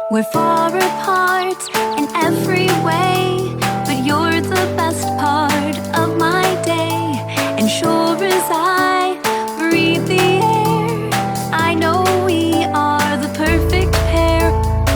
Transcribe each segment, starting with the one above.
We're far apart in every way, but you're the best part of my day. And sure as I breathe the air, I know we are the perfect pair.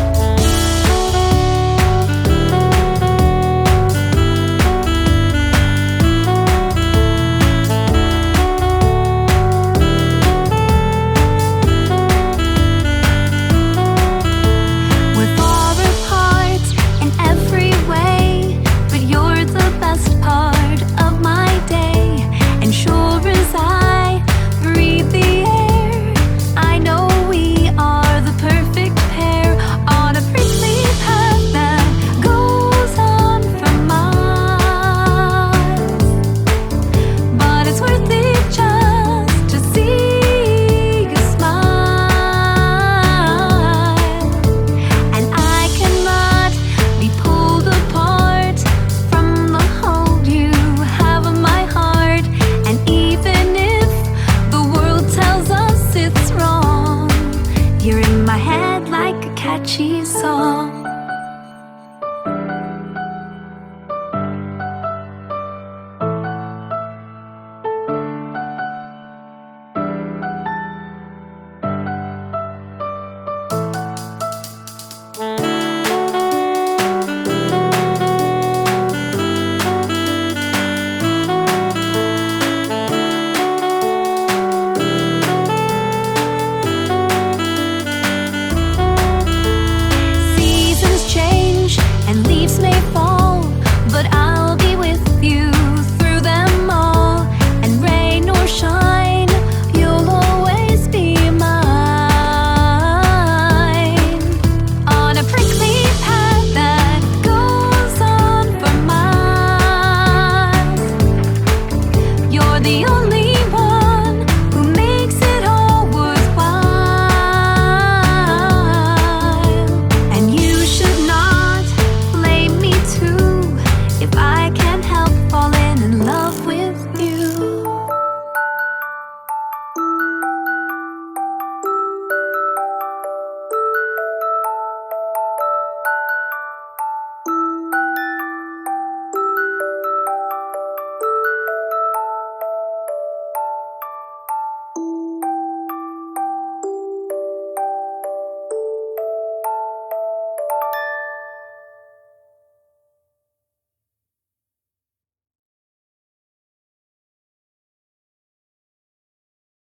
We're far apart in every way, but you're the best part of my day. And sure as I breathe the air, I know we are the perfect pair. On a prickly path that goes on for miles, but it's worth it just to see you smile. And I cannot be pulled apart from the hold you have of my heart. And even if the world tells us it's wrong, you're in my head like a catchy song.